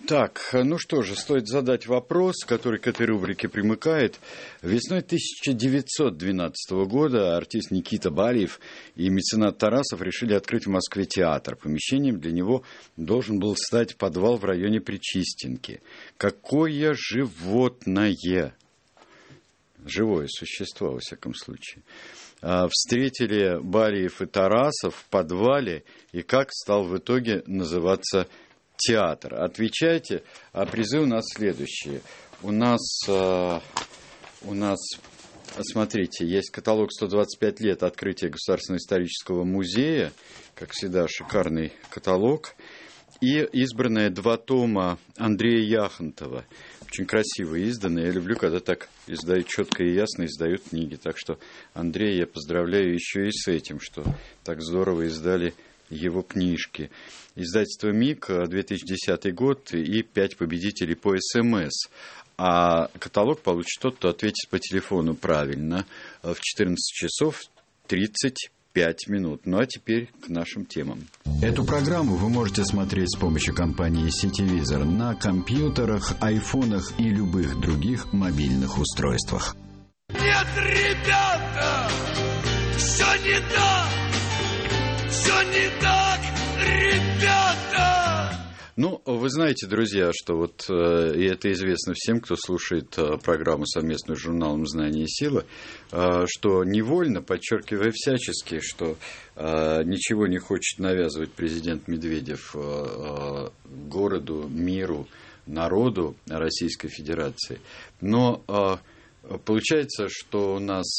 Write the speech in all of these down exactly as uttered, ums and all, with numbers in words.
Так, ну что же, стоит задать вопрос, который к этой рубрике примыкает. Весной тысяча девятьсот двенадцатого года артист Никита Балиев и меценат Тарасов решили открыть в Москве театр. Помещением для него должен был стать подвал в районе Причистенки. Какое животное, живое существо, во всяком случае, встретили Балиев и Тарасов в подвале, и как стал в итоге называться театр? Отвечайте, а призы у нас следующие. У нас, э, у нас, смотрите, есть каталог сто двадцать пять лет открытия Государственного исторического музея, как всегда, шикарный каталог, и избранные два тома Андрея Яхонтова, очень красиво изданные. Я люблю, когда так издают четко и ясно, издают книги. Так что Андрея я поздравляю еще и с этим, что так здорово издали его книжки. Издательство МИК, две тысячи десятый год, и пять победителей по СМС. А каталог получит тот, кто ответит по телефону правильно в четырнадцать часов тридцать пять минут. Ну а теперь к нашим темам. Эту программу вы можете смотреть с помощью компании Ситивизор на компьютерах, айфонах и любых других мобильных устройствах. Нет, ребята, все не так. Все не так, ребята! Ну, вы знаете, друзья, что вот, и это известно всем, кто слушает программу совместную с журналом «Знание и сила», что невольно, подчеркивая всячески, что ничего не хочет навязывать президент Медведев городу, миру, народу Российской Федерации. Но получается, что у нас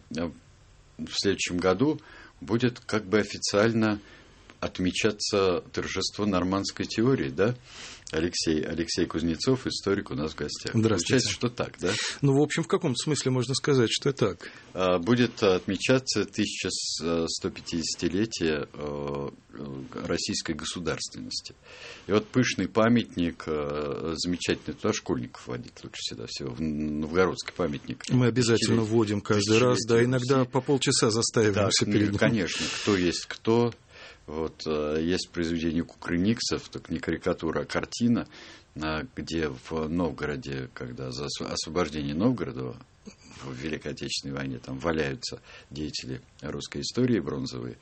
в следующем году будет как бы официально отмечаться торжество нормандской теории, да? Алексей, Алексей Кузнецов, историк, у нас в гостях. Здравствуйте. Получается, что так, да? Ну, в общем, в каком смысле можно сказать, что это так? Будет отмечаться тысяча сто пятидесятилетие российской государственности. И вот пышный памятник, замечательный, туда школьников водить лучше всегда всего, новгородский памятник. Мы обязательно вводим каждый раз, да, иногда по полчаса заставимся перед ним. Конечно, кто есть кто. Вот, есть произведение Кукрыниксов, только не карикатура, а картина, где в Новгороде, когда за освобождение Новгорода в Великой Отечественной войне там валяются деятели русской истории бронзовые,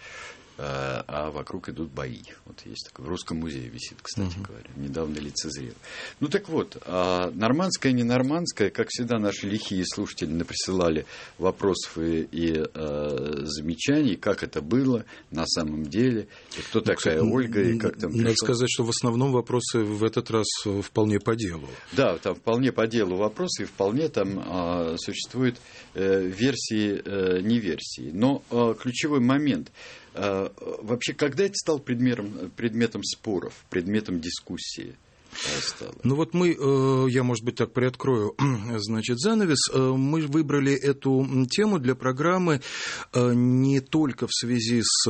а вокруг идут бои. Вот есть такой, в Русском музее висит, кстати uh-huh. говоря, недавно лицезрел. Ну так вот, нормандская, не нормандская, как всегда, наши лихие слушатели наприсылали вопросов и, и э, замечаний, как это было на самом деле, и кто ну, такая кстати, Ольга, и как там пришла. Надо сказать, что в основном вопросы в этот раз вполне по делу. Да, там вполне по делу вопросы, и вполне там э, существуют э, версии, э, не версии. Но э, ключевой момент – вообще, когда это стал предметом, предметом споров, предметом дискуссии? Стало. Ну вот мы, я, может быть, так приоткрою, значит, занавес. Мы выбрали эту тему для программы не только в связи с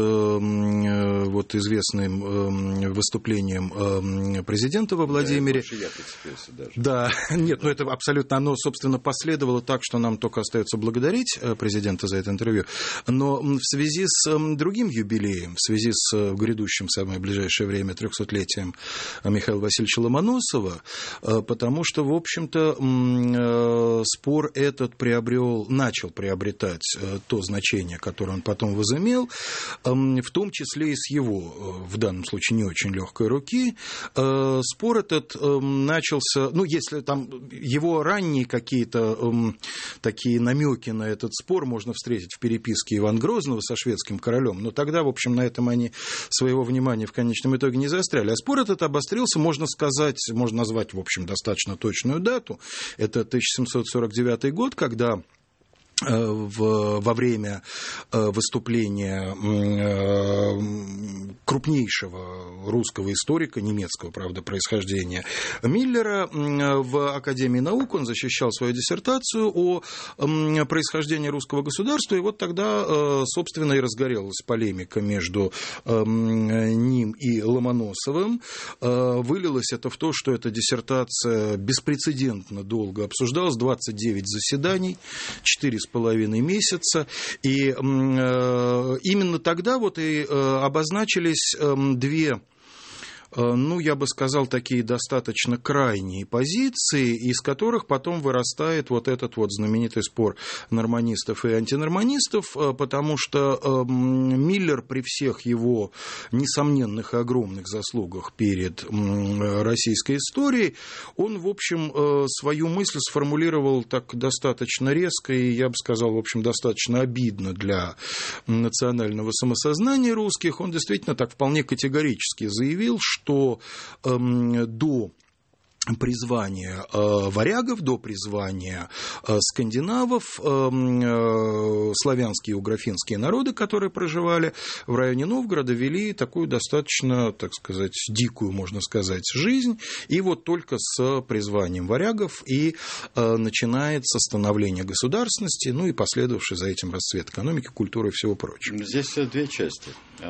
вот известным выступлением президента во Владимире. Да, я прицепился даже. Да, нет, ну это абсолютно, оно, собственно, последовало так, что нам только остается благодарить президента за это интервью. Но в связи с другим юбилеем, в связи с грядущим в самое ближайшее время трехсотлетием Михаила Васильевича Ломоносова, потому что, в общем-то, спор этот приобрел, начал приобретать то значение, которое он потом возымел, в том числе и с его, в данном случае, не очень легкой руки. Спор этот начался, ну, если там его ранние какие-то такие намеки на этот спор можно встретить в переписке Ивана Грозного со шведским королем, но тогда, в общем, на этом они своего внимания в конечном итоге не заостряли. А спор этот обострился, можно сказать, можно назвать, в общем, достаточно точную дату. Это тысяча семьсот сорок девятый год, когда В, во время выступления крупнейшего русского историка, немецкого, правда, происхождения, Миллера в Академии наук. Он защищал свою диссертацию о происхождении русского государства, и вот тогда, собственно, и разгорелась полемика между ним и Ломоносовым. Вылилось это в то, что эта диссертация беспрецедентно долго обсуждалась, двадцать девять заседаний, четыре с половиной месяца, и именно тогда вот и обозначились две ну, я бы сказал, такие достаточно крайние позиции, из которых потом вырастает вот этот вот знаменитый спор норманистов и антинорманистов, потому что Миллер при всех его несомненных и огромных заслугах перед российской историей, он, в общем, свою мысль сформулировал так достаточно резко и, я бы сказал, в общем, достаточно обидно для национального самосознания русских. Он действительно так вполне категорически заявил, что эм, до призвания э, варягов, до призвания э, скандинавов, э, э, славянские и угрофинские народы, которые проживали в районе Новгорода, вели такую достаточно, так сказать, дикую, можно сказать, жизнь. И вот только с призванием варягов и э, начинается становление государственности, ну и последовавший за этим расцвет экономики, культуры и всего прочего. Здесь две части.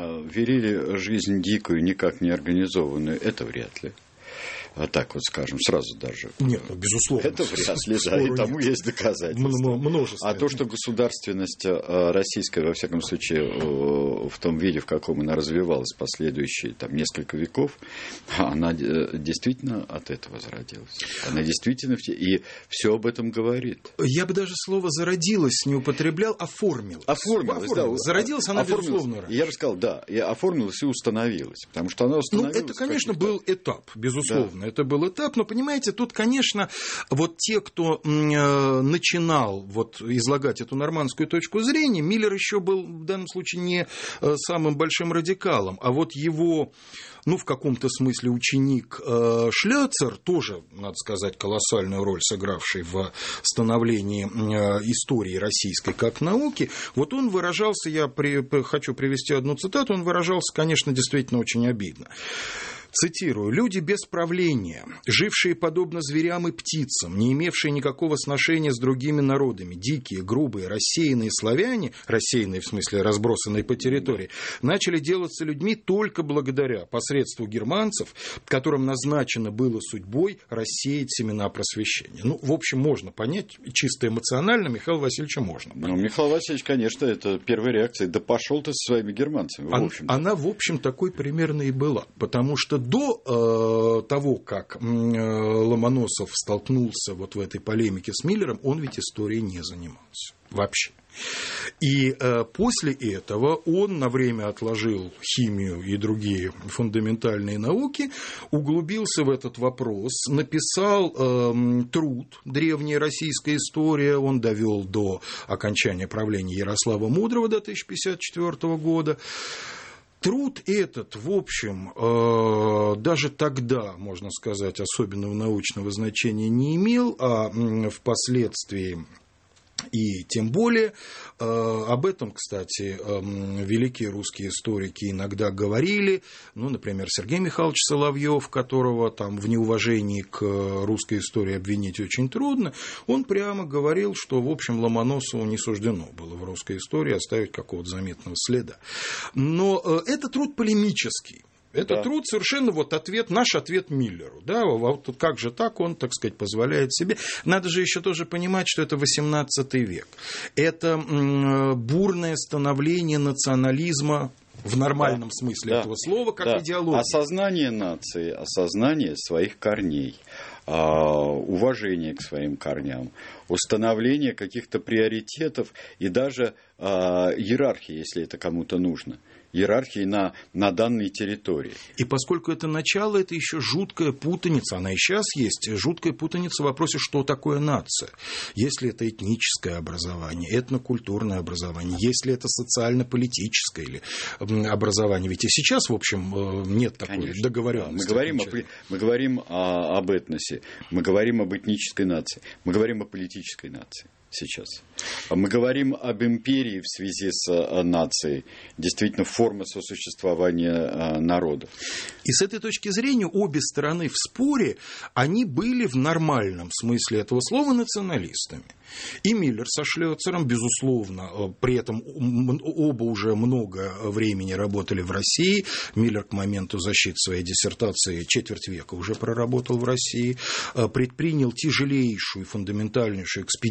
Вели жизнь дикую, никак не организованную, это вряд ли. А так вот скажем, сразу даже. Нет, ну, безусловно. Это вряд ли, да, и тому есть доказательства. Множество. А то, что государственность российская, во всяком случае, в том виде, в каком она развивалась последующие там, несколько веков, она действительно от этого зародилась. Она действительно... И все об этом говорит. Я бы даже слово «зародилась» не употреблял, оформилась. Оформилась, оформилась да. Зародилась она, безусловно, раньше. Я бы сказал, да, и оформилась и установилась. Потому что она установилась... Ну, это, конечно, был этап, безусловно. Да. Это был этап, но, понимаете, тут, конечно, вот те, кто э, начинал вот, излагать эту нормандскую точку зрения, Миллер еще был в данном случае не э, самым большим радикалом, а вот его, ну, в каком-то смысле ученик э, Шлёцер, тоже, надо сказать, колоссальную роль сыгравший в становлении э, истории российской как науки, вот он выражался, я при, хочу привести одну цитату, он выражался, конечно, действительно очень обидно. Цитирую. «Люди без правления, жившие подобно зверям и птицам, не имевшие никакого сношения с другими народами, дикие, грубые, рассеянные славяне, рассеянные в смысле разбросанные по территории, начали делаться людьми только благодаря посредству германцев, которым назначено было судьбой рассеять семена просвещения». Ну, в общем, можно понять, чисто эмоционально Михаила Васильевича можно понять. Ну, Михаил Васильевич, конечно, это первая реакция. Да пошел ты со своими германцами. В общем. Она, в общем, такой примерно и была, потому что до э, того, как э, Ломоносов столкнулся вот в этой полемике с Миллером, он ведь историей не занимался вообще. И э, после этого он на время отложил химию и другие фундаментальные науки, углубился в этот вопрос, написал э, труд «Древняя российская история», он довел до окончания правления Ярослава Мудрого до тысяча пятьдесят четвёртого года. Труд этот, в общем, даже тогда, можно сказать, особенного научного значения не имел, а впоследствии и тем более. Об этом, кстати, великие русские историки иногда говорили. Ну, например, Сергей Михайлович Соловьев, которого там в неуважении к русской истории обвинить очень трудно, он прямо говорил, что, в общем, Ломоносову не суждено было в русской истории оставить какого-то заметного следа. Но это труд полемический. Это да. труд совершенно вот ответ, наш ответ Миллеру. Да? Вот как же так он, так сказать, позволяет себе. Надо же еще тоже понимать, что это восемнадцатый век. Это бурное становление национализма в нормальном да. смысле да. этого слова, как да. идеология. Осознание нации, осознание своих корней, уважение к своим корням, установление каких-то приоритетов и даже иерархии, если это кому-то нужно. Иерархии на, на данной территории. И поскольку это начало, это еще жуткая путаница, она и сейчас есть, жуткая путаница в вопросе, что такое нация. Если это этническое образование, этнокультурное образование, если это социально-политическое или образование. Ведь и сейчас, в общем, нет такой Конечно. договоренности. Мы говорим, о, мы говорим о, об этносе, мы говорим об этнической нации, мы говорим о политической нации. Сейчас. Мы говорим об империи в связи с нацией, действительно форма сосуществования народов. И с этой точки зрения обе стороны в споре, они были в нормальном смысле этого слова националистами. И Миллер со Шлёцером, безусловно, при этом оба уже много времени работали в России. Миллер к моменту защиты своей диссертации четверть века уже проработал в России, предпринял тяжелейшую и фундаментальнейшую экспедицию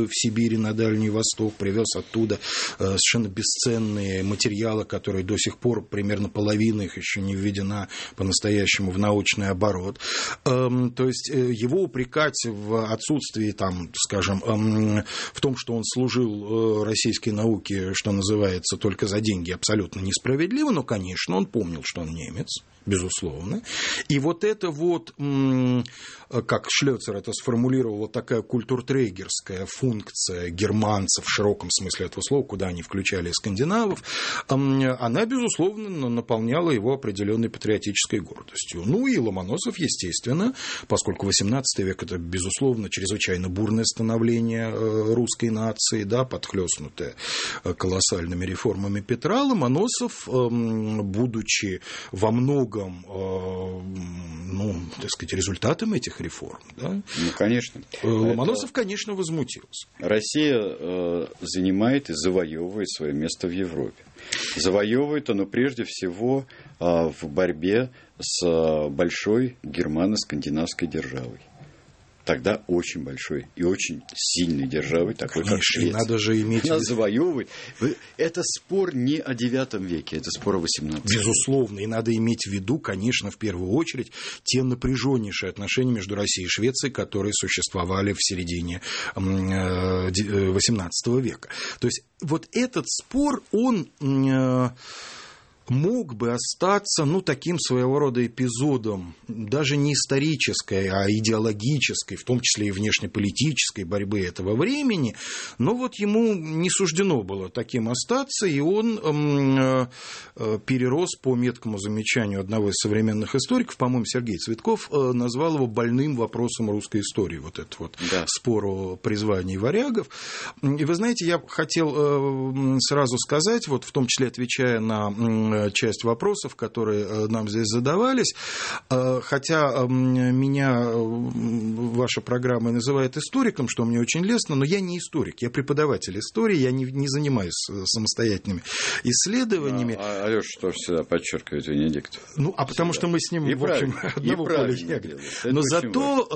в Сибирь и на Дальний Восток, привез оттуда совершенно бесценные материалы, которые до сих пор, примерно половина их еще не введена по-настоящему в научный оборот. То есть его упрекать в отсутствии, там, скажем, в том, что он служил российской науке, что называется, только за деньги, абсолютно несправедливо, но, конечно, он помнил, что он немец, безусловно. И вот это вот, как Шлёцер это сформулировал, вот такая культуртрегерская функция германцев в широком смысле этого слова, куда они включали скандинавов, она, безусловно, наполняла его определенной патриотической гордостью. Ну и Ломоносов, естественно, поскольку восемнадцатый век – это, безусловно, чрезвычайно бурное становление русской нации, да, подхлёстнутое колоссальными реформами Петра, Ломоносов, будучи во многом ну, так сказать, результатом этих реформ. Да? Ну, конечно. Ломоносов, Это... конечно, возмутился. Россия э, занимает и завоевывает свое место в Европе. Завоевывает оно прежде всего э, в борьбе с э, большой германо-скандинавской державой. Тогда очень большой и очень сильной державой, такой Конечно, как Швеция. Надо же иметь... Она завоевывает. Это спор не о девятом веке, это спор о восемнадцатом. Безусловно, и надо иметь в виду, конечно, в первую очередь, те напряженнейшие отношения между Россией и Швецией, которые существовали в середине восемнадцатого века. То есть вот этот спор, он... мог бы остаться, ну, таким своего рода эпизодом, даже не исторической, а идеологической, в том числе и внешнеполитической борьбы этого времени, но вот ему не суждено было таким остаться, и он э, э, перерос, по меткому замечанию одного из современных историков, по-моему, Сергей Цветков, э, назвал его больным вопросом русской истории, вот этот вот да. спор о призвании варягов. И вы знаете, я хотел э, сразу сказать, вот в том числе отвечая на часть вопросов, которые нам здесь задавались. Хотя меня ваша программа называет историком, что мне очень лестно, но я не историк, я преподаватель истории, я не, не занимаюсь самостоятельными исследованиями. А, Алёша что всегда подчеркивает Венедикт? Ну, а потому что мы с ним, и в общем, одного поля ягод. Но зато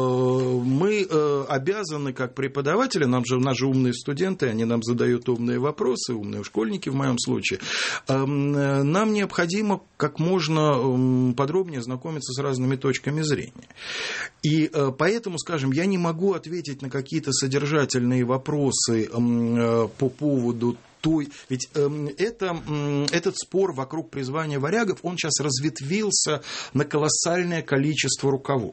э, мы э, обязаны, как преподаватели, нам же, у нас же умные студенты, они нам задают умные вопросы, умные школьники в моем случае, э, нам необходимо как можно подробнее знакомиться с разными точками зрения. И поэтому, скажем, я не могу ответить на какие-то содержательные вопросы по поводу той... Ведь это, этот спор вокруг призвания варягов, он сейчас разветвился на колоссальное количество рукавов.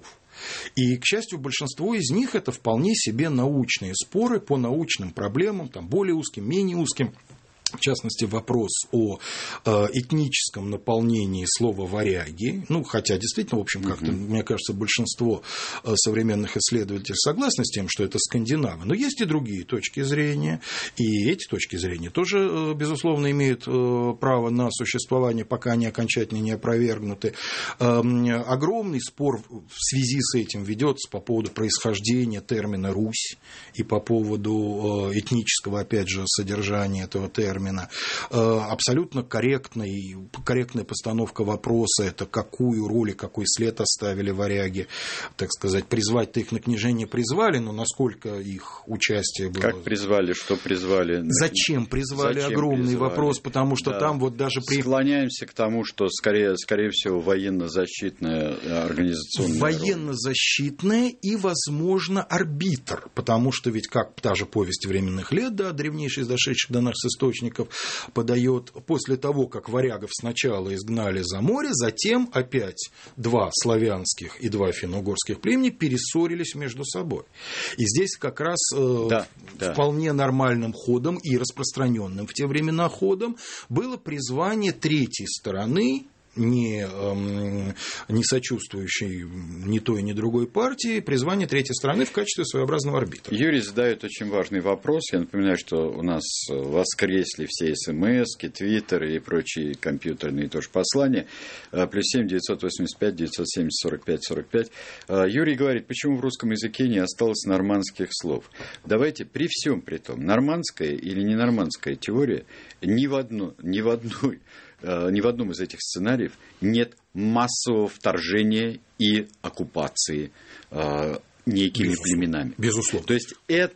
И, к счастью, большинство из них это вполне себе научные споры по научным проблемам, там, более узким, менее узким. В частности, вопрос о э, этническом наполнении слова «варяги», ну, хотя, действительно, в общем, как-то, uh-huh. мне кажется, большинство э, современных исследователей согласны с тем, что это скандинавы, но есть и другие точки зрения, и эти точки зрения тоже, э, безусловно, имеют э, право на существование, пока они окончательно не опровергнуты. Э, огромный спор в связи с этим ведется по поводу происхождения термина «Русь» и по поводу э, этнического, опять же, содержания этого термина. Абсолютно корректный, корректная постановка вопроса, это какую роль и какой след оставили варяги, так сказать, призвать-то их на княжение призвали, но насколько их участие было... Как призвали, что призвали? Зачем призвали? Зачем огромный призвали? Вопрос, потому что да. там вот даже при... Склоняемся к тому, что скорее, скорее всего военно-защитная организационная военно-защитная роль. И, возможно, арбитр, потому что ведь как та же повесть временных лет, да, древнейшая из дошедших до нас источников, подает после того, как варягов сначала изгнали за море, затем опять два славянских и два финно-угорских племени перессорились между собой. И здесь как раз э, да, вполне да. нормальным ходом и распространенным в те времена ходом было призвание третьей стороны, не, эм, не сочувствующей ни той, ни другой партии, призвание третьей стороны в качестве своеобразного арбитра. Юрий задает очень важный вопрос. Я напоминаю, что у нас воскресли все смс-ки, твиттеры и прочие компьютерные тоже послания. Плюс семь девятьсот восемьдесят пять девятьсот семьдесят сорок пять сорок пять. Юрий говорит, почему в русском языке не осталось нормандских слов? Давайте при всем при том, нормандская или не нормандская теория ни в, одну, ни в одной ни в одном из этих сценариев нет массового вторжения и оккупации э, некими Безусловно. племенами. Безусловно. То есть это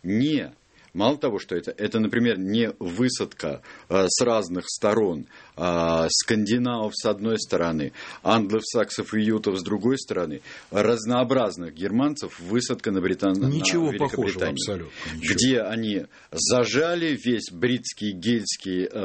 не... Мало того, что это, это, например, не высадка а, с разных сторон а, скандинавов с одной стороны, англов, саксов и ютов с другой стороны, разнообразных германцев, высадка на, Британ... Ничего на Великобритании, похожего абсолютно. Ничего. Где они зажали весь бритский гельский э,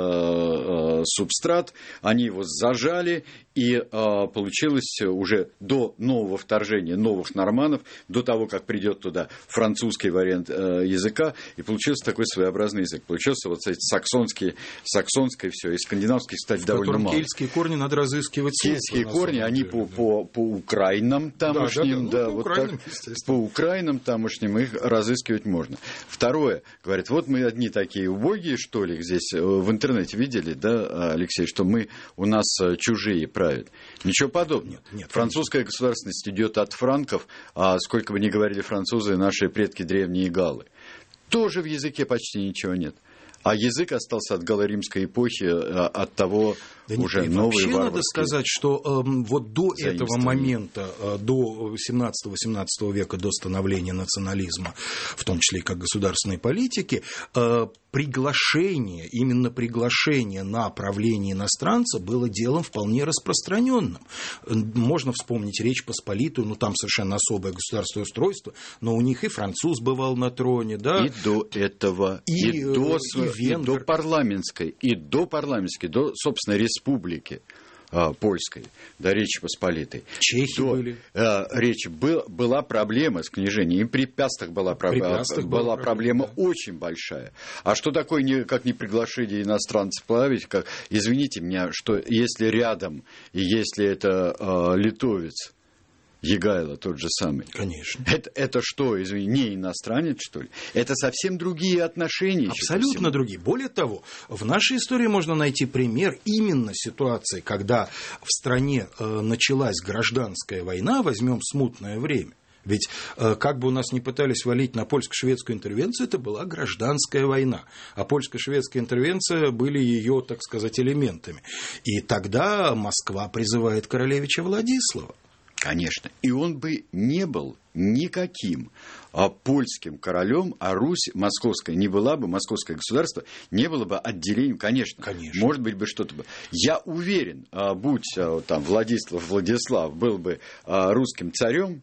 э, субстрат, они его зажали, и э, получилось уже до нового вторжения новых норманнов, до того, как придет туда французский вариант э, языка, и получился такой своеобразный язык. Получился вот эти саксонские, саксонское все, и скандинавских, кстати, довольно мало. Кельтские корни надо разыскивать. Кельтские корни, они по, по, по украинам тамошним, да, да, да, ну, да, по, вот украинам, так, по украинам тамошним их разыскивать можно. Второе, говорят, вот мы одни такие убогие, что ли, здесь в интернете видели, да, Алексей, что мы, у нас чужие правят. Ничего подобного. Нет, нет, французская конечно. Государственность идет от франков, а сколько бы ни говорили французы, наши предки древние галлы. Тоже в языке почти ничего нет. А язык остался от галло-римской эпохи, от того да уже новый вообще варварский. Надо сказать, что э, вот до этого момента, э, до семнадцатого-восемнадцатого века, до становления национализма, в том числе и как государственной политики, э, приглашение, именно приглашение на правление иностранца было делом вполне распространенным. Можно вспомнить Речь Посполитую, ну там совершенно особое государственное устройство, но у них и француз бывал на троне, да? И до этого, и, и, до, и, и до парламентской, и до парламентской, до, собственно, республики а, польской, до Речи Посполитой. Чехи до, были. А, речь был, была проблема с княжением, и при Пястах была, при Пястах была, была проблема, проблема да. очень большая. А что такое, не, как не приглашение иностранцев плавать, как, извините меня, что если рядом, и если это а, литовец, Егайло тот же самый. Конечно. Это, это что, извини, не иностранец, что ли? Это совсем другие отношения. Абсолютно другие. Более того, в нашей истории можно найти пример именно ситуации, когда в стране э, началась гражданская война, возьмем смутное время. Ведь э, как бы у нас ни пытались валить на польско-шведскую интервенцию, это была гражданская война. А польско-шведская интервенция были ее, так сказать, элементами. И тогда Москва призывает королевича Владислава. Конечно. И он бы не был никаким а, польским королем, а Русь московская не была бы, московское государство не было бы отделением, конечно. Конечно. Может быть, бы что-то бы. Я уверен, а, будь а, там Владислав Владислав был бы а, русским царем,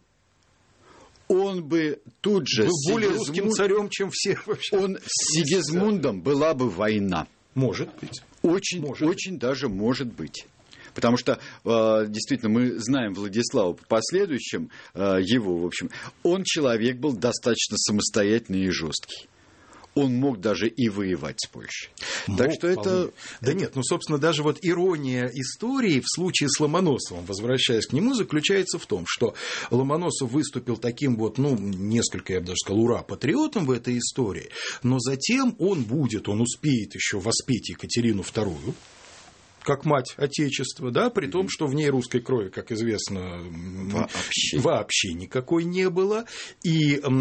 он бы тут же... Был более Сигизмунд... русским царем, чем все вообще. Он с Сигизмундом была бы война. Может быть. Очень, может. очень даже может быть. Потому что, действительно, мы знаем Владислава по последующим его, в общем, он человек был достаточно самостоятельный и жесткий. Он мог даже и воевать с Польшей. Мог, так что это... Да нет, ну, собственно, даже вот ирония истории в случае с Ломоносовым, возвращаясь к нему, заключается в том, что Ломоносов выступил таким вот, ну, несколько, я бы даже сказал, ура-патриотом в этой истории, но затем он будет, он успеет еще воспеть Екатерину вторую, как мать Отечества, да, при том, что в ней русской крови, как известно, вообще, вообще никакой не было, и э,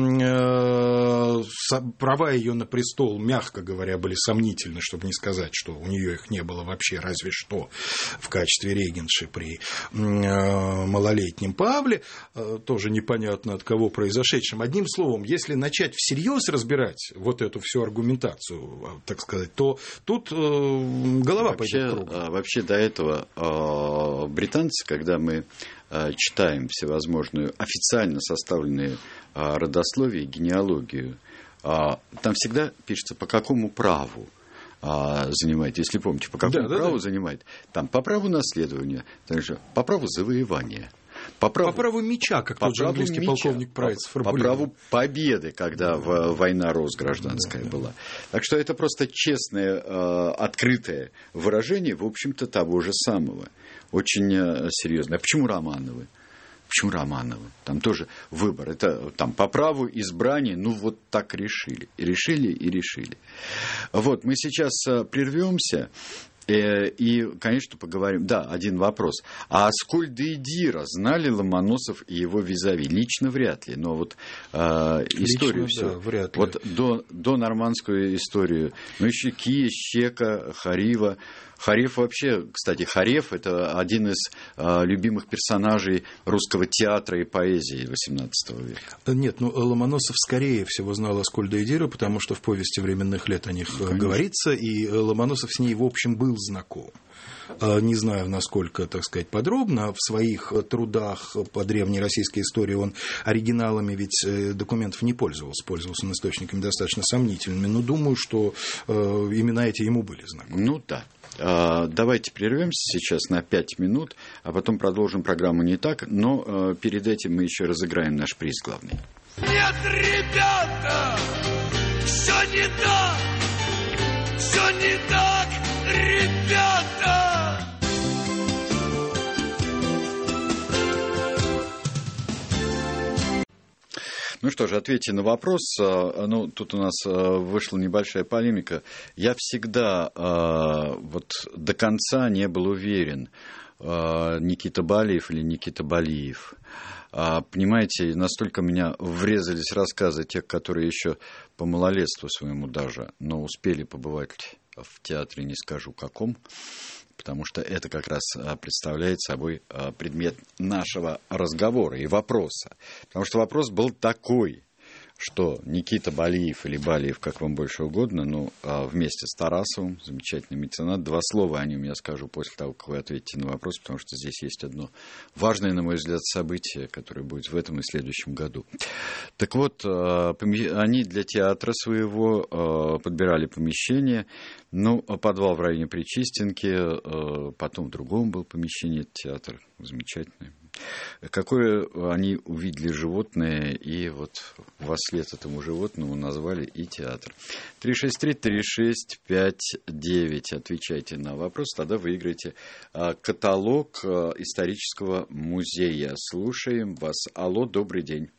права ее на престол, мягко говоря, были сомнительны, чтобы не сказать, что у нее их не было вообще, разве что в качестве регенши при э, малолетнем Павле, э, тоже непонятно от кого произошедшем. Одним словом, если начать всерьез разбирать вот эту всю аргументацию, так сказать, то тут э, голова вообще, пойдет кругом. Вообще до этого э, британцы, когда мы э, читаем всевозможную официально составленные э, родословие, генеалогию, э, там всегда пишется, по какому праву э, занимает, если помните, по какому да, праву да, да. занимает, там по праву наследования, также по праву завоевания. По праву, по праву меча, как тот же английский меча, полковник Прайс формулировал. По праву победы, когда война Росгражданская да, была. Да. Так что это просто честное, открытое выражение, в общем-то, того же самого. Очень серьезное. А почему Романовы? Почему Романовы? Там тоже выбор. Это там по праву избрания, ну вот так решили. И решили, и решили. Вот, мы сейчас прервемся. И, конечно, поговорим. Да, один вопрос. А Аскольда и Дира знали Ломоносов и его визави? Лично вряд ли. Но вот э, историю Лично, все. Да, вряд ли. Вот до, до нормандскую историю. Ну, еще Кия, Щека, Харива. Хареф вообще, кстати, Хареф – это один из а, любимых персонажей русского театра и поэзии восемнадцатого века. Нет, ну Ломоносов скорее всего знал Аскольда и Диру, потому что в повести временных лет о них ну, говорится, и Ломоносов с ней, в общем, был знаком. Не знаю, насколько, так сказать, подробно. В своих трудах по древней российской истории он оригиналами ведь документов не пользовался, пользовался он источниками достаточно сомнительными, но думаю, что имена эти ему были знакомы. Ну да. Давайте прервемся сейчас на пять минут, а потом продолжим программу «Не так», но перед этим мы еще разыграем наш приз главный. Нет, ребята, все не так, все не так, ребята. Ну что же, ответьте на вопрос. Ну, тут у нас вышла небольшая полемика. Я всегда вот до конца не был уверен, Никита Балиев или Никита Балиев. Понимаете, настолько меня врезались рассказы тех, которые еще по малолетству своему даже, но успели побывать в театре, не скажу каком, потому что это как раз представляет собой предмет нашего разговора и вопроса. Потому что вопрос был такой, что Никита Балиев или Балиев, как вам больше угодно, ну, вместе с Тарасовым, замечательный меценат. Два слова о нем я скажу после того, как вы ответите на вопрос, потому что здесь есть одно важное, на мой взгляд, событие, которое будет в этом и следующем году. Так вот, они для театра своего подбирали помещение. Ну, подвал в районе Причистенки, потом в другом был помещение театра, замечательное. Какое они увидели животное, и вот во след этому животному назвали и театр. три шесть три три шесть пять девять. Отвечайте на вопрос, тогда выиграете каталог исторического музея. Слушаем вас. Алло, добрый день.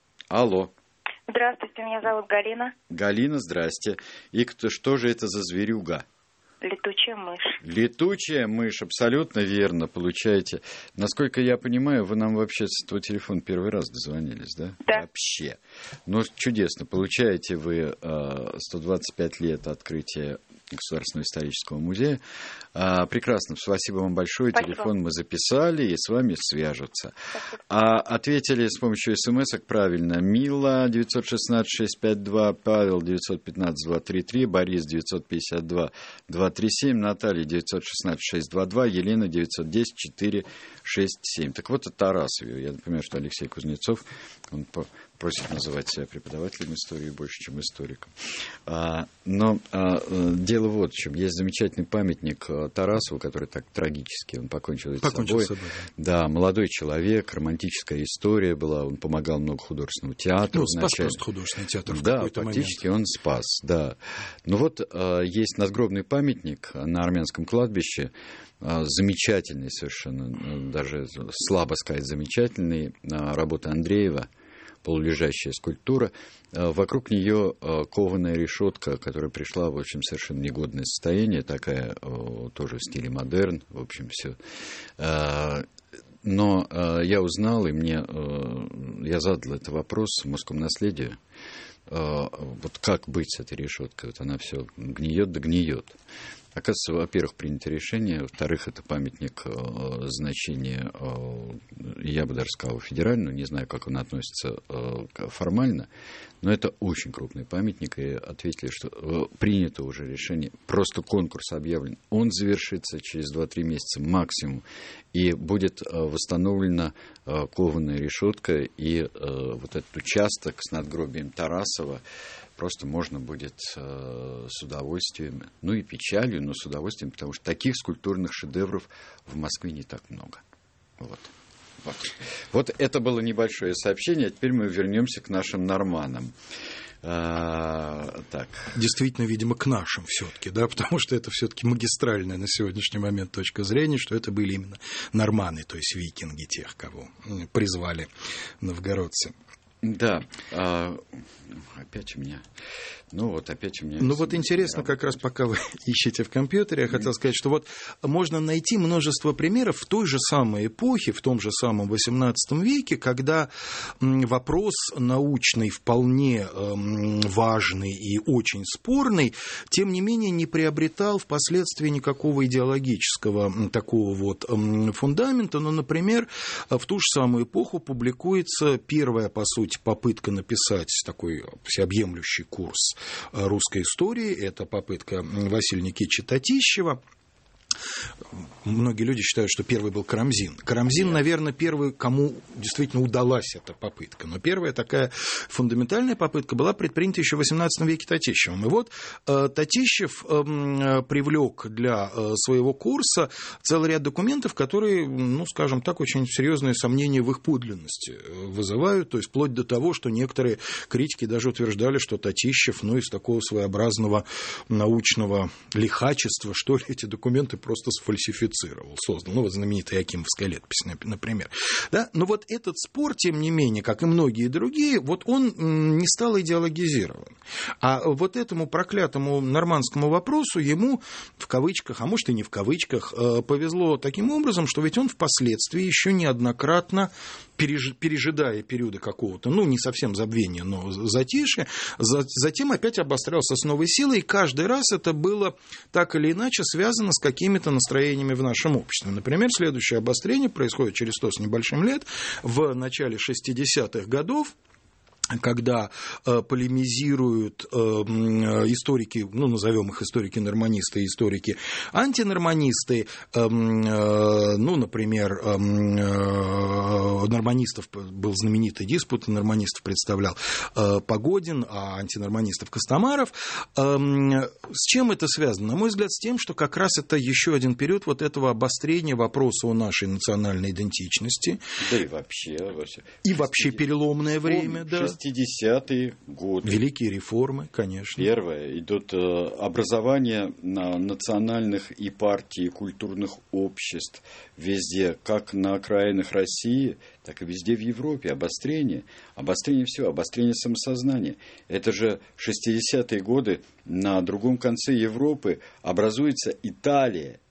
Алло. Здравствуйте, меня зовут Галина. Галина, здрасте. И кто, что же это за зверюга? Летучая мышь. Летучая мышь, абсолютно верно, получаете. Насколько я понимаю, вы нам вообще с этого телефона первый раз дозвонились, да? Да. Вообще. Ну, чудесно. Получаете вы э, сто двадцать пять лет открытия Государственного исторического музея. А, прекрасно, спасибо вам большое. Спасибо. Телефон мы записали, и с вами свяжутся. А ответили с помощью смс-ок правильно. Мила девятьсот шестнадцать шесть пять два, Павел девятьсот пятнадцать два три три, Борис девятьсот пятьдесят два два три семь, Наталья девятьсот шестнадцать шесть два два, Елена девятьсот десять четыре шесть семь. Так вот, это Тарасове. Я напоминаю, что Алексей Кузнецов, он по просит называть себя преподавателем истории больше, чем историком. А, но а, дело вот в чем. Есть замечательный памятник Тарасову, который так трагически, он покончил с покончил собой. с собой. Да, молодой человек, романтическая история была, он помогал много художественному театру. Ну, спас просто художественный театр в да, какой-то момент. Да, фактически он спас, да. Ну вот а, есть надгробный памятник на армянском кладбище, а, замечательный совершенно, даже слабо сказать замечательный, а, работа Андреева, полулежащая скульптура. Вокруг нее кованая решетка, которая пришла в общем совершенно негодное состояние, такая тоже в стиле модерн, в общем все. Но я узнал, и мне я задал этот вопрос мужскому наследию. Вот как быть с этой решеткой? Вот она все гниет да гниет. Оказывается, во-первых, принято решение, во-вторых, это памятник э, значения, э, я бы даже сказал, федерального, не знаю, как он относится э, формально, но это очень крупный памятник, и ответили, что э, принято уже решение, просто конкурс объявлен, он завершится через два-три месяца максимум, и будет э, восстановлена э, кованая решетка, и э, вот этот участок с надгробием Тарасова просто можно будет э, с удовольствием, ну и печалью, но с удовольствием, потому что таких скульптурных шедевров в Москве не так много. Вот. Вот. Вот это было небольшое сообщение, а теперь мы вернемся к нашим норманам. А, так. Действительно, видимо, к нашим все-таки, да, потому что это все-таки магистральная на сегодняшний момент точка зрения, что это были именно норманы, то есть викинги, тех, кого призвали новгородцы. Да, а, опять у меня... Ну вот, опять у меня... Ну вот интересно, как раз пока вы ищете в компьютере, я хотел сказать, что вот можно найти множество примеров в той же самой эпохе, в том же самом восемнадцатом веке, когда вопрос научный, вполне важный и очень спорный, тем не менее не приобретал впоследствии никакого идеологического такого вот фундамента. Ну, например, в ту же самую эпоху публикуется первая, по сути, попытка написать такой всеобъемлющий курс русской истории. Это попытка Василия Никитича Татищева. Многие люди считают, что первый был Карамзин. Карамзин, yeah. наверное, первый, кому действительно удалась эта попытка. Но первая такая фундаментальная попытка была предпринята еще в восемнадцатом веке Татищевым. И вот э, Татищев э, привлек для э, своего курса целый ряд документов, которые, ну, скажем так, очень серьезные сомнения в их подлинности вызывают. То есть вплоть до того, что некоторые критики даже утверждали, что Татищев, ну, из такого своеобразного научного лихачества, что ли, эти документы просто сфальсифицировал, создал. Ну, вот знаменитая Якимовская летопись, например. Да? Но вот этот спор, тем не менее, как и многие другие, вот он не стал идеологизирован. А вот этому проклятому нормандскому вопросу ему, в кавычках, а может и не в кавычках, повезло таким образом, что ведь он впоследствии еще неоднократно, пережидая периоды какого-то, ну, не совсем забвения, но затишья, затем опять обострялся с новой силой, и каждый раз это было так или иначе связано с какими-то настроениями в нашем обществе. Например, следующее обострение происходит через сто с небольшим лет, в начале шестидесятых годов, когда э, полемизируют э, историки, ну, назовем их историки-норманисты и историки-антинорманисты, э, э, ну, например, э, э, норманистов был знаменитый диспут, норманистов представлял э, Погодин, а антинорманистов Костомаров. Э, с чем это связано? На мой взгляд, с тем, что как раз это еще один период вот этого обострения вопроса о нашей национальной идентичности. Да и вообще. И вообще переломное время, да. шестидесятые годы. Великие реформы, конечно. Первое. Идут образование национальных и партий, и культурных обществ везде, как на окраинах России, так и везде в Европе. Обострение. Обострение всего. Обострение самосознания. Это же шестидесятые годы на другом конце Европы образуется Италия.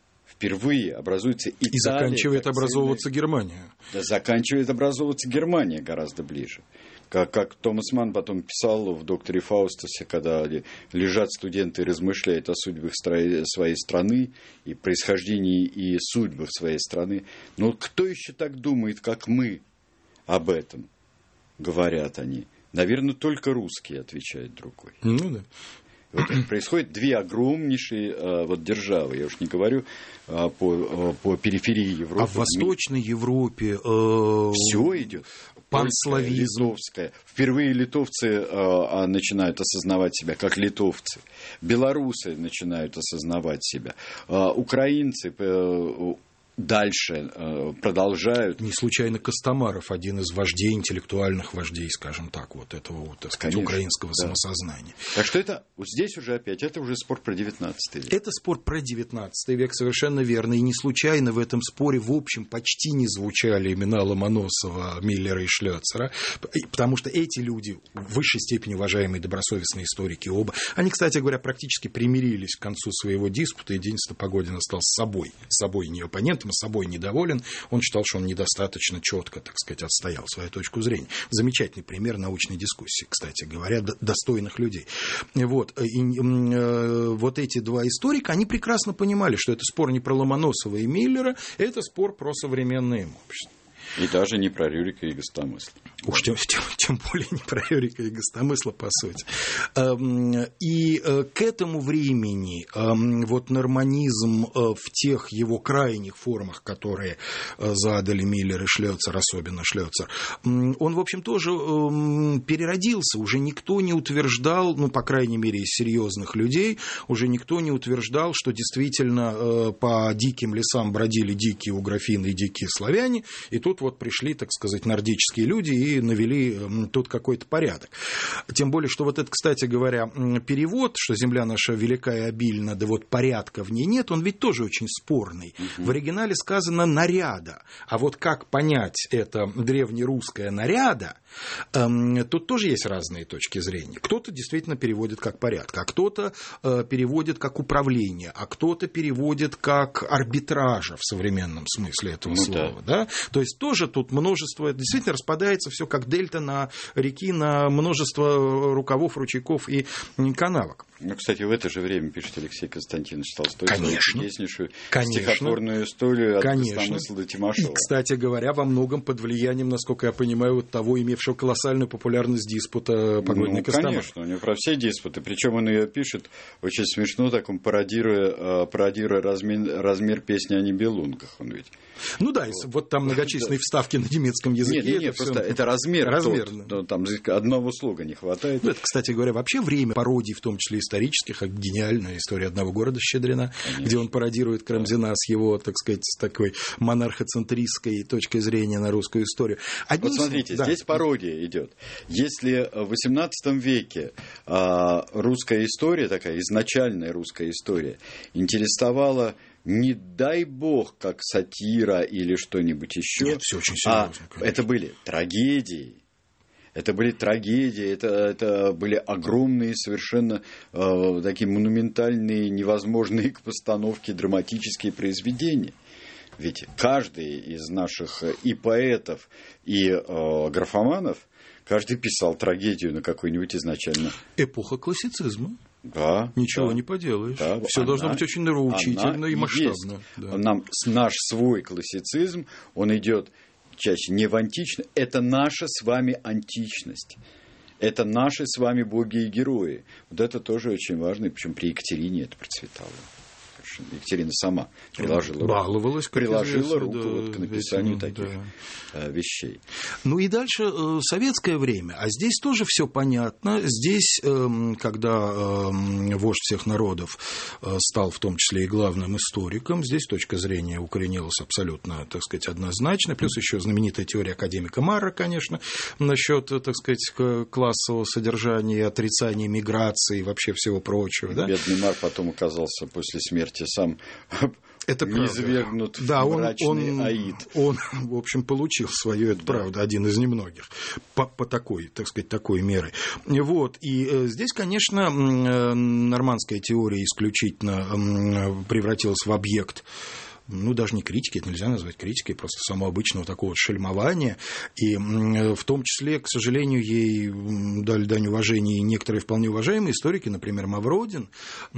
Впервые образуется Италия. И заканчивает образовываться цельная... Германия. Да, заканчивает образовываться Германия гораздо ближе. Как, как Томас Манн потом писал в «Докторе Фаустусе», когда лежат студенты и размышляют о судьбах своей страны и происхождении и судьбах своей страны. Но кто еще так думает, как мы об этом, говорят они. Наверное, только русские, отвечает другой. Ну да. Вот происходят две огромнейшие а, вот, державы. Я уж не говорю а, по, а, по периферии Европы. А в Восточной Европе... Э... Все идет. Панславизм. Литовская. Впервые литовцы а, начинают осознавать себя как литовцы. Белорусы начинают осознавать себя. А, украинцы... А, дальше э, продолжают. Не случайно Костомаров, один из вождей, интеллектуальных вождей, скажем так, вот этого, вот, так сказать, украинского да. самосознания. Так что это, вот здесь уже опять, это уже спор про девятнадцатый век. Это спор про девятнадцатый век, совершенно верно. И не случайно в этом споре, в общем, почти не звучали имена Ломоносова, Миллера и Шлёцера, потому что эти люди, в высшей степени уважаемые добросовестные историки оба, они, кстати говоря, практически примирились к концу своего диспута. Единственное, Погодин остался с собой, с собой не оппонентом, с собой недоволен. Он считал, что он недостаточно четко, так сказать, отстоял свою точку зрения. Замечательный пример научной дискуссии, кстати говоря, достойных людей. Вот. И, э, вот эти два историка, они прекрасно понимали, что это спор не про Ломоносова и Миллера, это спор про современное им общество. И даже не про Рюрика и Гостомысла. Уж тем, тем, тем более не про Рюрика и Гостомысла, по сути. И к этому времени вот норманизм в тех его крайних формах, которые задали Миллер и Шлёцер, особенно Шлёцер, он, в общем, тоже переродился. Уже никто не утверждал, ну, по крайней мере, из серьезных людей, уже никто не утверждал, что действительно по диким лесам бродили дикие угрофины и дикие славяне, и тут вот пришли, так сказать, нордические люди и навели тут какой-то порядок. Тем более, что вот это, кстати говоря, перевод, что земля наша велика и обильна, да вот порядка в ней нет, он ведь тоже очень спорный. Угу. В оригинале сказано «наряда», а вот как понять это древнерусское «наряда», эм, тут тоже есть разные точки зрения. Кто-то действительно переводит как «порядка», а кто-то э, переводит как «управление», а кто-то переводит как «арбитража» в современном смысле этого ну, слова. Да. Да? То есть тоже тут множество, действительно распадается все как дельта на реки, на множество рукавов, ручейков и канавок. Ну, кстати, в это же время пишет Алексей Константинович Толстой свою чудеснейшую стихотворную историю от Косномысла до Тимошова. И, кстати говоря, во многом под влиянием, насколько я понимаю, вот того, имевшего колоссальную популярность диспута «Погодный ну, Костомар». Конечно, у него про все диспуты. Причем он ее пишет очень смешно, так он пародируя, пародируя размер, размер песни о Нибелунгах. Он ведь. Ну да, вот, вот там многочисленные вставки на немецком языке. Нет, нет, нет, просто это размер. Размер. Тот, там одного слога не хватает. Ну, это, кстати говоря, вообще время пародий, в том числе исторических, а гениальная история одного города Щедрина, конечно, где он пародирует Карамзина да. с его, так сказать, такой монархоцентристской точкой зрения на русскую историю. Одним вот смотрите, да. здесь пародия идет. Если в восемнадцатом веке а, русская история, такая изначальная русская история, интересовала не дай бог, как сатира или что-нибудь еще. Нет, все очень серьезно. А это были трагедии. Это были трагедии, это, это были огромные, совершенно э, такие монументальные, невозможные к постановке драматические произведения. Ведь каждый из наших и поэтов, и э, графоманов, каждый писал трагедию на какой-нибудь изначально. Эпоха классицизма. Да, Ничего да, не поделаешь. Да, все она, должно быть очень нравоучительно и масштабно. Да. Нам наш свой классицизм, он идет чаще не в античность, это наша с вами античность. Это наши с вами боги и герои. Вот это тоже очень важно, причем при Екатерине это процветало. Екатерина сама приложила Баловалась, руку, приложила известно, руку да, вот к написанию этим, таких да. вещей. Ну и дальше э, советское время. А здесь тоже все понятно. Здесь, э, когда э, вождь всех народов э, стал в том числе и главным историком, здесь точка зрения укоренилась абсолютно, так сказать, однозначно. Плюс еще знаменитая теория академика Марра, конечно, насчет, так сказать, классового содержания, отрицания миграции и вообще всего прочего. Да? Бедный Марр потом оказался после смерти сам это низвергнут да, в мрачный он, аид. Он, в общем, получил свое, это да. правда, один из немногих, по, по такой, так сказать, такой меры. Вот. И э, здесь, конечно, э, нормандская теория исключительно э, превратилась в объект, ну, даже не критики, это нельзя назвать критикой, просто самого обычного такого шельмования. И в том числе, к сожалению, ей дали дань уважения некоторые вполне уважаемые историки, например, Мавродин,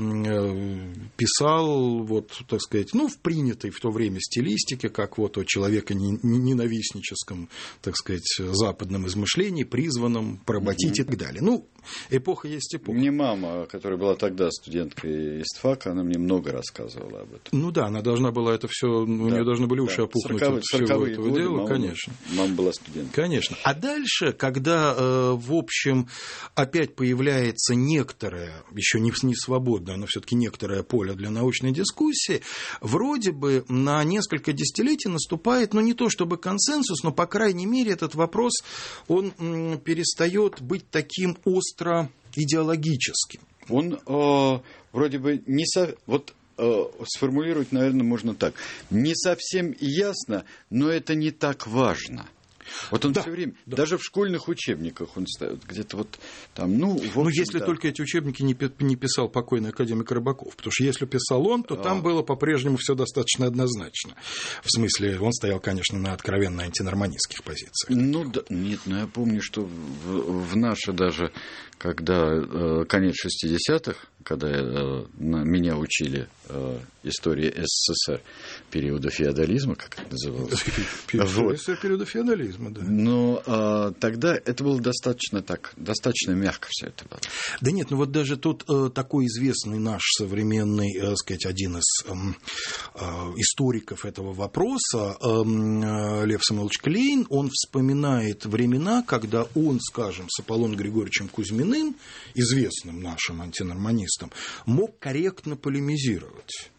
писал, вот, так сказать, ну, в принятой в то время стилистике, как вот о человеконенавистническом, так сказать, западном измышлении, призванном поработить mm-hmm. и так далее. Ну, эпоха есть эпоха. Мне мама, которая была тогда студенткой ИСТФАКа, она мне много рассказывала об этом. Ну да, она должна была это все, да, у нее должны были уши да. опухнуть от всего этого годы, дела, мама, конечно. Мама была студенткой. Конечно. А дальше, когда, в общем, опять появляется некоторое, еще не свободное, но все-таки некоторое поле для научной дискуссии, вроде бы на несколько десятилетий наступает, ну не то чтобы консенсус, но, по крайней мере, этот вопрос, он перестает быть таким остро идеологическим. Он э, вроде бы не... Со... Вот сформулировать, наверное, можно так. Не совсем ясно, но это не так важно. Вот он да, все время, да. даже в школьных учебниках он ставит где-то вот там, ну, в общем, ну, если да. только эти учебники не, не писал покойный академик Рыбаков, потому что если писал он, то а. там было по-прежнему все достаточно однозначно. В смысле, он стоял, конечно, на откровенно антинорманистских позициях. Ну, да, нет, но я помню, что в, в наше даже, когда э, конец шестидесятых, когда э, на, меня учили э, истории СССР периода феодализма, как это называлось. История периода феодализма. Да. Но а, тогда это было достаточно так, достаточно мягко все это было. Да нет, ну вот даже тут э, такой известный наш современный, э, сказать, один из э, э, историков этого вопроса, э, Лев Самойлович Клейн, он вспоминает времена, когда он, скажем, с Аполлоном Григорьевичем Кузьминым, известным нашим антинорманистом, мог корректно полемизировать.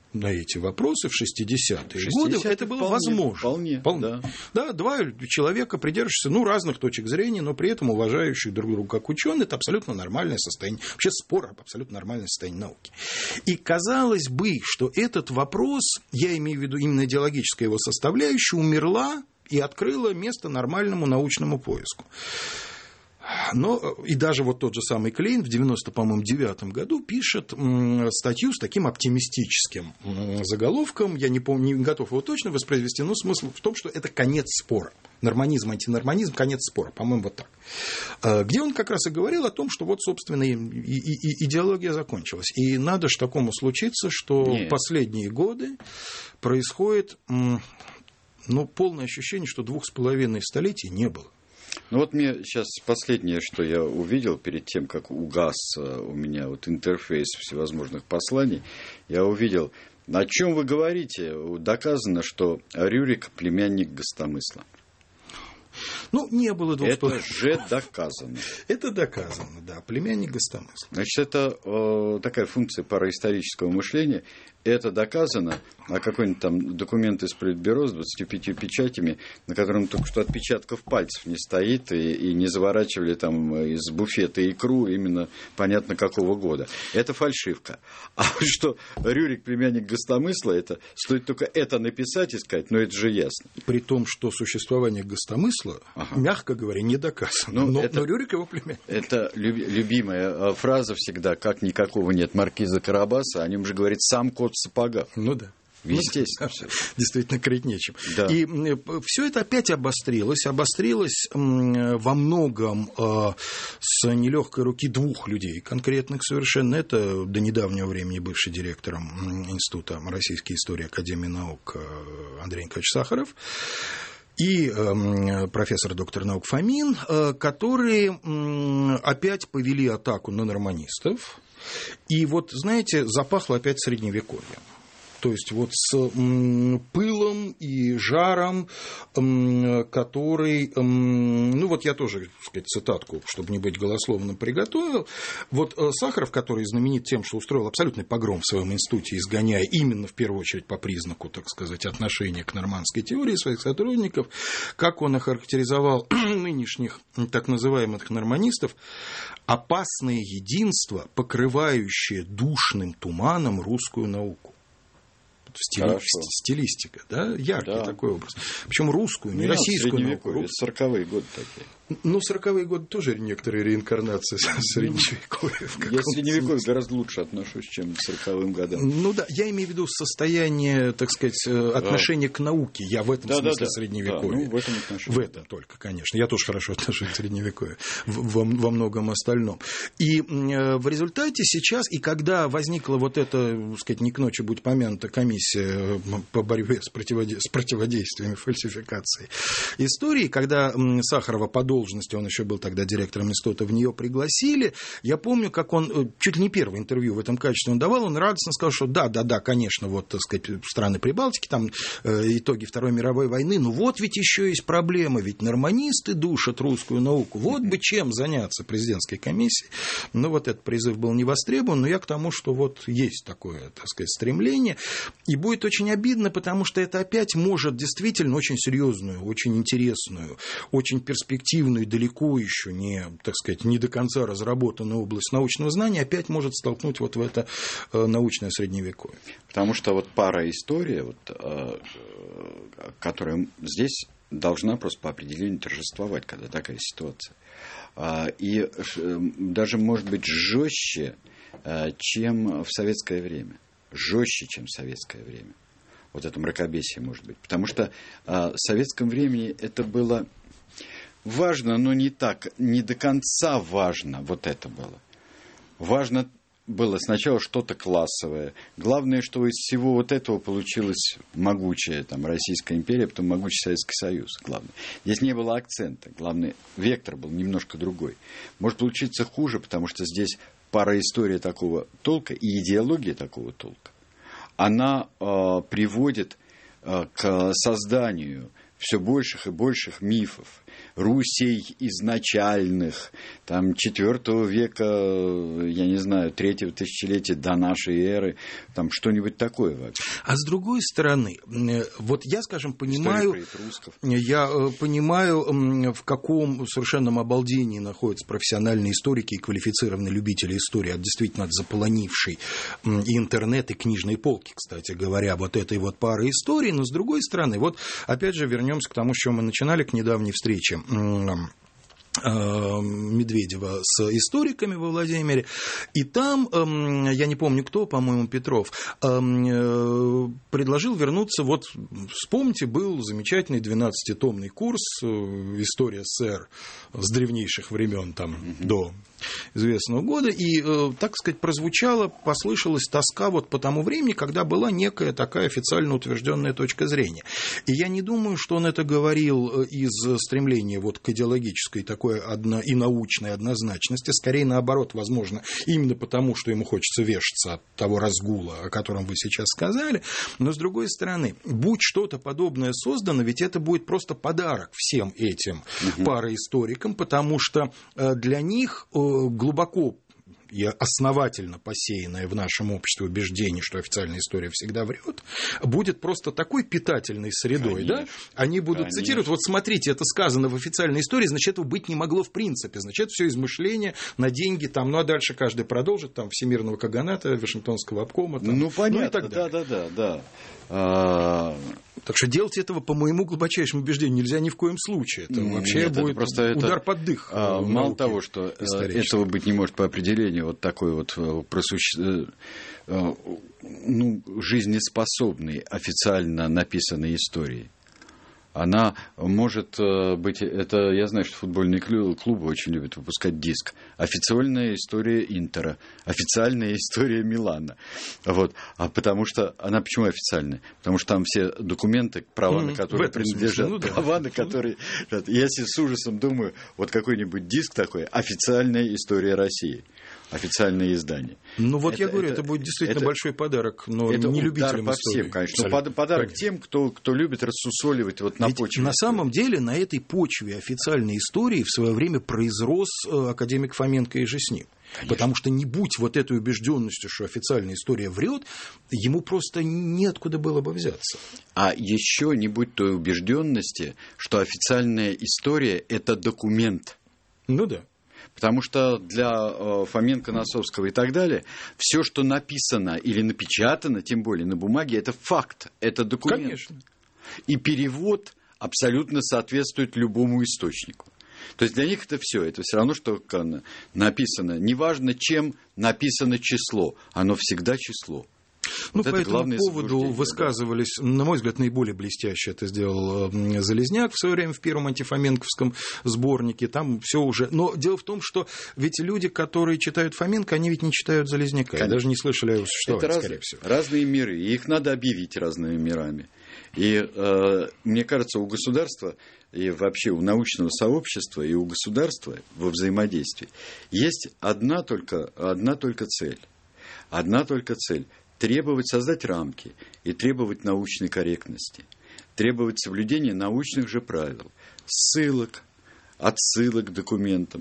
на эти вопросы в шестидесятые годы, это было вполне, возможно. Вполне, вполне. Да. да, два человека, придерживающихся ну, разных точек зрения, но при этом уважающих друг друга как ученые, это абсолютно нормальное состояние. Вообще спор – абсолютно нормальное состояние науки. И казалось бы, что этот вопрос, я имею в виду именно идеологическая его составляющая, умерла и открыла место нормальному научному поиску. Но и даже вот тот же самый Клейн в девяносто девятом году пишет статью с таким оптимистическим заголовком, я не, помню, не готов его точно воспроизвести, но смысл в том, что это конец спора. Норманизм, антинорманизм, конец спора, по-моему, вот так. Где он как раз и говорил о том, что вот, собственно, и, и, и идеология закончилась. И надо же такому случиться, что Нет. в последние годы происходит ну, полное ощущение, что двух с половиной столетий не было. Ну вот мне сейчас последнее, что я увидел перед тем, как угас у меня вот интерфейс всевозможных посланий, я увидел, о чем вы говорите, доказано, что Рюрик племянник Гостомысла. Ну, не было двух... Это же доказано. Это доказано, да, племянник Гостомысла. Значит, это э, такая функция параисторического мышления. Это доказано, а какой-нибудь там документ из Политбюро с двадцатью пятью печатями, на котором только что отпечатков пальцев не стоит, и, и не заворачивали там из буфета икру именно понятно какого года. Это фальшивка. А что Рюрик племянник Гостомысла, это стоит только это написать и сказать, но это же ясно. При том, что существование Гостомысла, ага. мягко говоря, не доказано. Ну, но, это, но Рюрик его племянник. Это любимая фраза всегда, как никакого нет маркиза Карабаса, о нем же говорит сам кот в сапогах. Ну да. Естественно. Ну, действительно, крыть нечем. Да. И все это опять обострилось. Обострилось во многом с нелегкой руки двух людей конкретных совершенно. Это до недавнего времени бывший директором Института российской истории Академии наук Андрей Николаевич Сахаров и профессор доктор наук Фомин, которые опять повели атаку на норманистов. И вот, знаете, запахло опять средневековьем. То есть вот с пылом и жаром, который, ну вот я тоже, так сказать, цитатку, чтобы не быть голословным, приготовил. Вот Сахаров, который знаменит тем, что устроил абсолютный погром в своем институте, изгоняя именно в первую очередь по признаку, так сказать, отношения к нормандской теории своих сотрудников, как он охарактеризовал нынешних так называемых норманистов, опасное единство, покрывающее душным туманом русскую науку. Стили... Стилистика, да, яркий да. такой образ. Причем русскую, не, не российскую науку. сороковые годы такие. Ну, сороковые годы тоже некоторые реинкарнации средневековья. Я к средневековью гораздо лучше отношусь, чем к сороковым годам. Ну да, я имею в виду состояние, так сказать, отношения к науке. Я в этом да, смысле да, да. средневековья. Да, ну, в этом отношении. В этом только, конечно. Я тоже хорошо отношусь к средневековью. Во, во многом остальном. И в результате сейчас, и когда возникла вот эта, так сказать, не к ночи будь помянута комиссия по борьбе с, противоде... с противодействиями фальсификации истории, когда Сахарова подол должности, он еще был тогда директором института, в нее пригласили. Я помню, как он, чуть ли не первое интервью в этом качестве он давал, он радостно сказал, что да, да, да, конечно, вот, так сказать, страны Прибалтики, там э, итоги Второй мировой войны, ну вот ведь еще есть проблема, ведь норманисты душат русскую науку, вот бы чем заняться президентской комиссией. Ну вот этот призыв был не востребован, но я к тому, что вот есть такое, так сказать, стремление, и будет очень обидно, потому что это опять может действительно очень серьезную, очень интересную, очень перспективную и далеко еще не, так сказать, не до конца разработанную область научного знания опять может столкнуть вот в это научное средневековье. Потому что вот параистория, вот, которая здесь должна просто по определению торжествовать, когда такая ситуация. И даже может быть жестче, чем в советское время. Жестче, чем в советское время. Вот это мракобесие может быть. Потому что в советском времени это было важно, но не так, не до конца важно вот это было. Важно было сначала что-то классовое. Главное, что из всего вот этого получилась могучая там, Российская империя, потом могучий Советский Союз. Главное. Здесь не было акцента. Главное, вектор был немножко другой. Может получиться хуже, потому что здесь параистория такого толка и идеология такого толка. Она э, приводит э, к созданию все больших и больших мифов, Русей изначальных, там, четвёртого века, я не знаю, третьего тысячелетия до нашей эры, там, что-нибудь такое вообще. А с другой стороны, вот я, скажем, понимаю, я понимаю, в каком совершенном обалдении находятся профессиональные историки и квалифицированные любители истории, от действительно от заполонившей и интернет, и книжные полки, кстати говоря, вот этой вот пары историй, но с другой стороны, вот опять же вернемся к тому, с чего мы начинали, к недавней встрече Медведева с историками во Владимире, и там, я не помню кто, по-моему, Петров, предложил вернуться, вот вспомните, был замечательный двенадцатитомный курс «История СССР» с древнейших времен там mm-hmm. до известного года, и, так сказать, прозвучала, послышалась тоска вот по тому времени, когда была некая такая официально утвержденная точка зрения. И я не думаю, что он это говорил из стремления вот к идеологической такой одно, и научной однозначности, скорее наоборот, возможно, именно потому, что ему хочется вешаться от того разгула, о котором вы сейчас сказали, но, с другой стороны, будь что-то подобное создано, ведь это будет просто подарок всем этим угу. параисторикам, потому что для них глубоко и основательно посеянное в нашем обществе убеждение, что официальная история всегда врет, будет просто такой питательной средой, конечно, да? Они будут конечно. цитировать, вот смотрите, это сказано в официальной истории, значит, этого быть не могло в принципе, значит, это все измышления на деньги, там, ну а дальше каждый продолжит, там, Всемирного Каганата, Вашингтонского обкома, там, ну, понятно, ну и так далее. да, да, да, да. А... Так что делать этого, по моему глубочайшему убеждению, нельзя ни в коем случае. Это вообще Нет, будет это удар это, под дых. А, мало того, что этого быть не может по определению, вот такой вот просуще... ну, жизнеспособной, официально написанной истории. Она может быть, это я знаю, что футбольные клубы очень любят выпускать диск. Официальная история Интера, официальная история Милана. Вот. А потому что она почему официальная? Потому что там все документы, права mm-hmm. на которые принадлежат, ну, права да. на которые. Я себе с ужасом думаю, вот какой-нибудь диск такой, официальная история России. Официальное издание. Ну вот это, я говорю, это, это будет действительно это, большой подарок, но это не любителям по истории. Всем, конечно. Абсолютно. Подарок конечно. Тем, кто, кто любит рассусоливать вот на Ведь почве. На самом деле на этой почве официальной истории в свое время произрос академик Фоменко и же с ним. Конечно. Потому что не будь вот этой убежденностью, что официальная история врет, ему просто неоткуда было бы взяться. А еще не будь той убежденности, что официальная история – это документ. Ну да. Потому что для э, Фоменко, Носовского и так далее, все, что написано или напечатано, тем более на бумаге, это факт, это документ. Конечно. И перевод абсолютно соответствует любому источнику. То есть для них это все, это все равно, что написано. Неважно, чем написано число, оно всегда число. Ну, вот по этому поводу высказывались, да. на мой взгляд, наиболее блестяще это сделал Залезняк в свое время в первом антифоменковском сборнике. Там все уже. Но дело в том, что ведь люди, которые читают Фоменко, они ведь не читают Залезняка. Конечно. Даже не слышали о его существовании, это скорее раз, всего. Разные миры, и их надо объявить разными мирами. И э, мне кажется, у государства и вообще у научного сообщества и у государства во взаимодействии есть одна только, одна только цель. Одна только цель. Требовать создать рамки и требовать научной корректности, требовать соблюдения научных же правил, ссылок, отсылок к документам,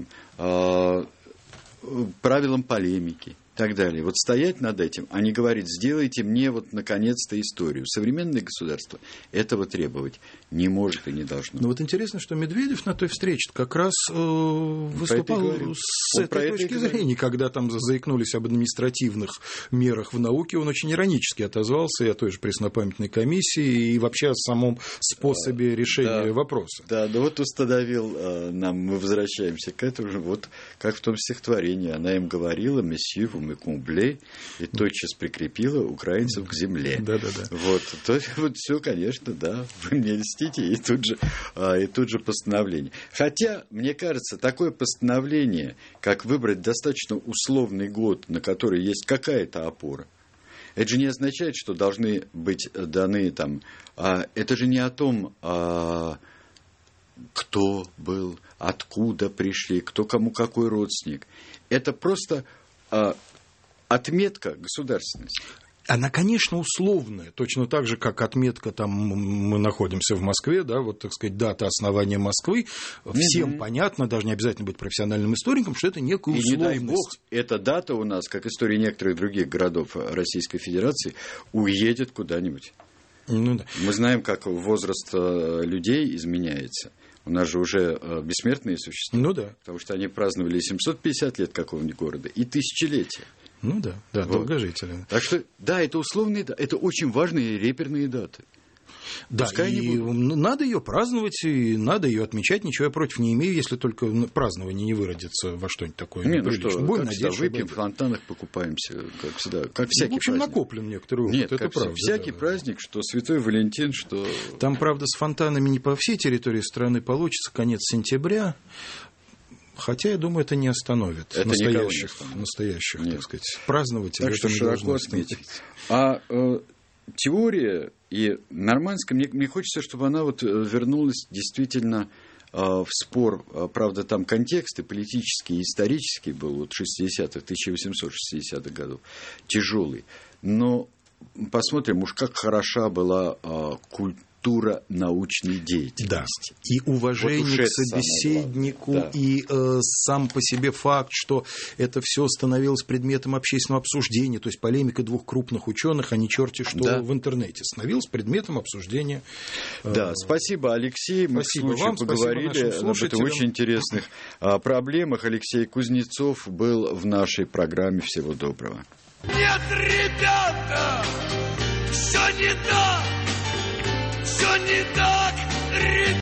правилам полемики и так далее. Вот стоять над этим, а не говорить, сделайте мне вот наконец-то историю. Современное государство этого требовать не может и не должно. Ну вот интересно, что Медведев на той встрече как раз э, выступал с он этой точки зрения, когда там заикнулись об административных мерах в науке, он очень иронически отозвался и о той же преснопамятной комиссии, и вообще о самом способе решения да, вопроса. Да, да вот установил э, нам, мы возвращаемся к этому же, вот как в том стихотворении, она им говорила, месье, вы Комбле, и тотчас прикрепила украинцев к земле. Да, да, да. Вот, то, вот все, конечно, да, вы мне льстите, и тут же, а, и тут же постановление. Хотя, мне кажется, такое постановление, как выбрать достаточно условный год, на который есть какая-то опора, это же не означает, что должны быть даны там. А, это же не о том, а, кто был, откуда пришли, кто кому какой родственник. Это просто а, отметка государственности. Она, конечно, условная, точно так же, как отметка, там, мы находимся в Москве, да, вот, так сказать, дата основания Москвы, всем mm-hmm. понятно, даже не обязательно быть профессиональным историком, что это некая условность. И не дай бог, эта дата у нас, как история некоторых других городов Российской Федерации, уедет куда-нибудь. Ну, да. Мы знаем, как возраст людей изменяется. У нас же уже бессмертные существа. Ну да. Потому что они праздновали семьсот пятьдесят лет какого-нибудь города и тысячелетия. Ну да, да, вот. Долгожители. Так что, да, это условные даты, это очень важные реперные даты. Да, пускай и надо ее праздновать, и надо ее отмечать, ничего я против не имею, если только празднование не выродится во что-нибудь такое. Не, ну что, будем надеяться, выпьем, в фонтанах покупаемся, как всегда, как всякий праздник. В общем, праздник. накоплен некоторый опыт, Нет, это правда. Всякий да, праздник, да. Что Святой Валентин, что... Там, правда, с фонтанами не по всей территории страны получится, конец сентября. Хотя, я думаю, это не остановит это настоящих, не остановит. настоящих так сказать, празднователей. Так что широко отметить. А э, теория и нормандская, мне, мне хочется, чтобы она вот вернулась действительно э, в спор. Правда, там контексты политический и исторический был вот шестидесятых, тысяча восемьсот шестидесятых годов, тяжелый. Но посмотрим, уж как хороша была э, культура. Культура научной деятельности. Да. И уважение вот к собеседнику, да. и э, сам по себе факт, что это все становилось предметом общественного обсуждения, то есть полемика двух крупных ученых, а не черти что да. в интернете, становилось предметом обсуждения. Э, да, спасибо, Алексей. Мы спасибо в случае вам, поговорили об этом очень интересных а, проблемах. Алексей Кузнецов был в нашей программе. Всего доброго. Нет, ребята, все не так. Все не так, ребята.